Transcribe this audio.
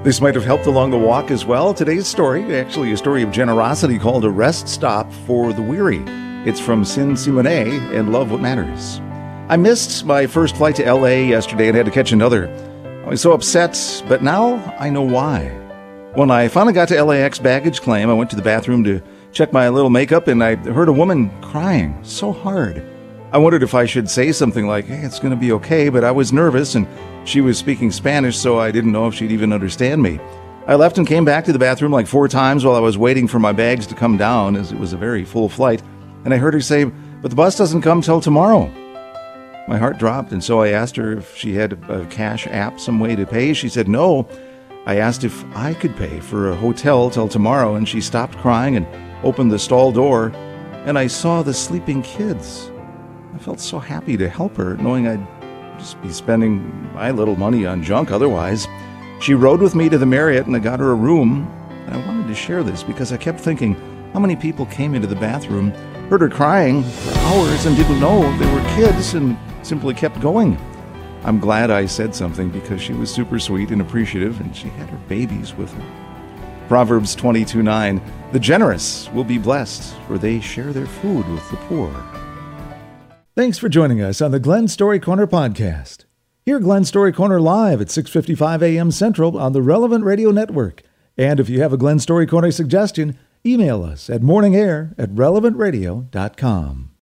This might have helped along the walk as well. Today's story, actually a story of generosity called A Rest Stop for the Weary. It's from Sin Simone and Love What Matters. I missed my first flight to LA yesterday and had to catch another. I was so upset, but now I know why. When I finally got to LAX baggage claim, I went to the bathroom to check my little makeup and I heard a woman crying so hard. I wondered if I should say something like, hey, it's going to be okay, but I was nervous and she was speaking Spanish, so I didn't know if she'd even understand me. I left and came back to the bathroom like 4 times while I was waiting for my bags to come down, as it was a very full flight, and I heard her say, but the bus doesn't come till tomorrow. My heart dropped, and so I asked her if she had a cash app, some way to pay. She said no. I asked if I could pay for a hotel till tomorrow, and she stopped crying and opened the stall door, and I saw the sleeping kids. I felt so happy to help her, knowing I'd just be spending my little money on junk otherwise. She rode with me to the Marriott and I got her a room. And I wanted to share this because I kept thinking how many people came into the bathroom, heard her crying for hours and didn't know they were kids and simply kept going. I'm glad I said something because she was super sweet and appreciative and she had her babies with her. Proverbs 22:9, the generous will be blessed, for they share their food with the poor. Thanks for joining us on the Glenn Story Corner podcast. Hear Glenn Story Corner live at 6:55 a.m. Central on the Relevant Radio Network. And if you have a Glenn Story Corner suggestion, email us at morningair@relevantradio.com.